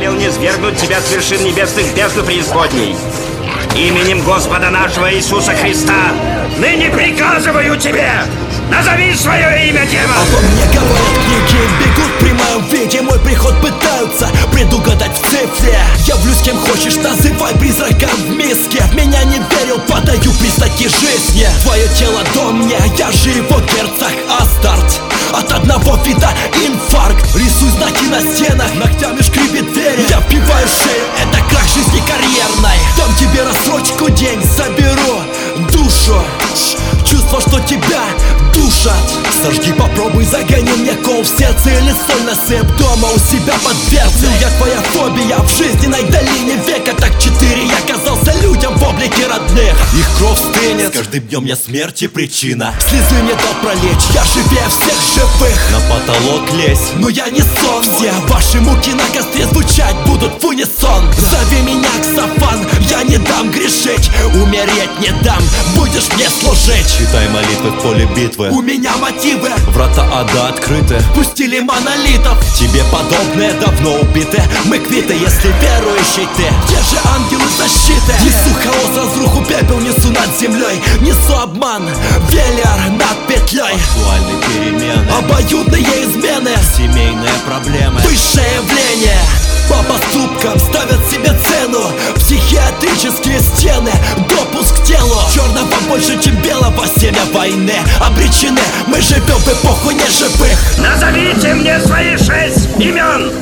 велел низвергнуть тебя с вершин небесных бездны преисподней. Именем Господа нашего Иисуса Христа ныне приказываю тебе, назови свое имя, демон! Обо мне говорят книги, бегут при моем виде. Мой приход пытаются предугадать в цифре. Явлюсь кем хочешь, называй призраком в миске. В меня не верил, подаю признаки жизни. Твое тело до мне, я же его герцог Астарт. От одного вида инфаркт. Рисуй знаки на стенах, ногтями шкребет двери. Я впиваю шею, это крах жизни карьерной. Дам тебе рассрочку, день заберу душу. Чувство, что тебя душат. Сожги, попробуй, загони мне кол в сердце или соль насыпь дома у себя под дверцей. Я твоя фобия в жизненной долине века. Так 4 я казался людям в облике родных. Их кровь стынет, с каждым днем я смерти причина. Слезы не дал пролечь, я живее всех живых. На потолок лезь, но я не сон. Все ваши муки на костре звучать будут в унисон. Зови меня Ксофан, я не дам грешить. Умереть не дам, будешь мне служить. Читай молитвы в поле битвы. У меня мотивы, Врата ада открыты. пустили монолитов. Тебе подобное давно убиты. Мы квиты, если верующий ты. Где же ангелы защиты? Несу хаос, разруху, пепел несу над землей. Несу обман, велер над петлей. Актуальные перемены, Обоюдные измены, семейные проблемы. высшее явление. По поступкам ставят себе цену. Психиатрические стены, допуск к телу. Черного больше, чем белого, семя войны. Обречены, мы живем в эпоху неживых. Назовите мне свои 6 имен!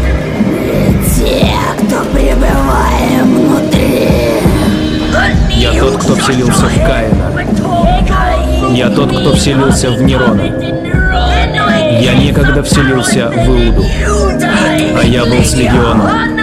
Те, кто пребываем внутри. Я тот, кто вселился в Каина. Я тот, кто вселился в Нерона. Я некогда вселился в Иуду, а я был с легионом.